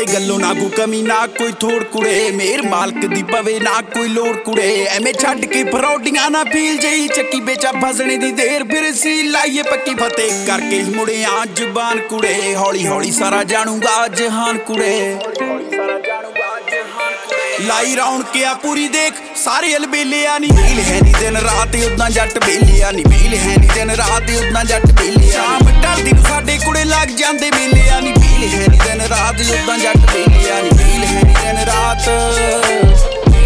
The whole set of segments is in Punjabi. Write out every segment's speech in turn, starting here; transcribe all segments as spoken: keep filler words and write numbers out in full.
गल्लों ना कोई कमी ना कोई थोड़ कुड़े, मेर मालक दी पवे ना कोई लोड़ कुड़े। एवें छड्ड के फरौडियां ना फील जई चक्की बेचा फसने दी देर, फिर सी लाइए पक्की फतेह करके मुड़े आ जुबान कुड़े। हौली हौली सारा जानूगा जहान कुड़े, लाई रौन के आ पूरी देख सारे अलबेले आ नी। बेल है नी दिन रात उदा जट बेले आ नी, बेल है नी दिन रात उदा जट बेले। शाम ढलदी नूं साडे कुड़े लग जांदे मेले आ नी। बेल है नी दिन रात उदा जट बेले आ नी, बेल है नी दिन रात।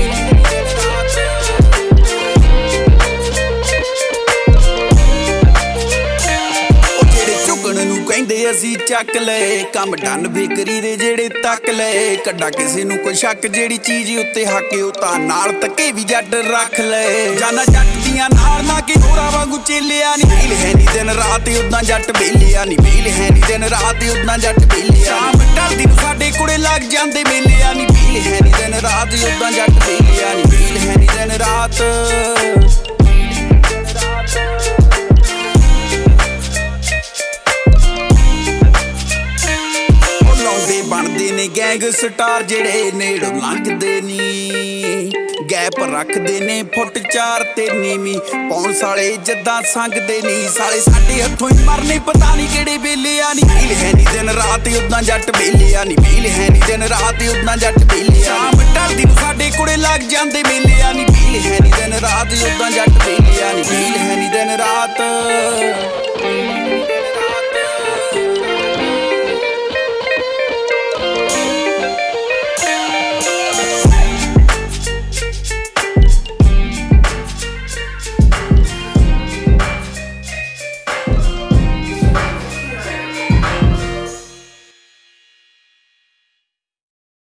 ਕਹਿੰਦੇ ਅਸੀਂ ਚੱਕ ਲਏ ਕੰਮ ਡਨ ਬੇਕਰੀ ਦੇ ਜਿਹੜੇ ਤੱਕ ਲਏ। ਕੱਢਾ ਕਿਸੇ ਨੂੰ ਕੋਈ ਸ਼ੱਕ ਜਿਹੜੀ ਚੀਜ਼ ਉੱਤੇ ਹੱਕੇ ਉਹ ਤਾਂ ਨਾਲ ਤੱਕੇ ਵੀ ਜੱਟ ਰੱਖ ਲਏ। ਜਾਨਾ ਜੱਟ ਦੀਆਂ ਨਾਲ ਨਾ ਕਿ ਹੋਰਾਂ ਵਾਂਗੂ ਚੇਲਿਆ ਨੀ। ਬੇਲ ਹੈ ਨੀ ਦਿਨ ਰਾਤ ਉਦਾਂ ਜੱਟ ਬੇਲਿਆ ਨੀ, ਬੇਲ ਹੈ ਨੀ ਦਿਨ ਰਾਤ ਉਦਾਂ ਜੱਟ ਬੇਲਿਆ। ਸ਼ਾਮ ਢਲਦੀ ਨੂੰ ਸਾਡੇ ਕੁੜੇ ਲੱਗ ਜਾਂਦੇ ਮੇਲਿਆ ਨੀ। ਬੇਲ ਹੈ ਨੀ ਦਿਨ ਰਾਤ ਉਦਾਂ ਜੱਟ ਬੇਲਿਆ ਨੀ, ਬੇਲ ਹੈ ਨੀ ਦਿਨ ਰਾਤ। ਬਣਦੇ ਨੇ ਗੈਂਗ ਸਟਾਰ ਜਿਹੜੇ ਨੇੜੋਂ ਲੰਘਦੇ ਨੀ, ਗੈਪ ਰੱਖਦੇ ਨੇ ਫੁੱਟ ਚਾਰ ਤੇ ਨੀਵੀਂ ਪੌਣ ਸਾਲੇ ਜੱਦਾਂ ਸੰਗਦੇ ਨੀ। ਸਾਲੇ ਸਾਡੇ ਹੱਥੋਂ ਹੀ ਮਰਨੇ ਪਤਾ ਨਹੀਂ ਕਿਹੜੇ ਵੇਲੇ ਆ ਨੀ। ਬੇਲ ਹੈ ਨੀ ਦਿਨ ਰਾਤ ਉਦਾਂ ਜੱਟ ਬੇਲੇ ਆ ਨੀ, ਬੇਲ ਹੈ ਨੀ ਦਿਨ ਰਾਤ ਉਦਾਂ ਜੱਟ ਬੇਲੇ। ਸ਼ਾਮ ਢਲਦੀ ਨੂੰ ਸਾਡੇ ਕੁੜੇ ਲੱਗ ਜਾਂਦੇ ਮੇਲੇ ਆ ਨੀ। ਬੇਲ ਹੈ ਨੀ ਦਿਨ ਰਾਤ ਉਦਾਂ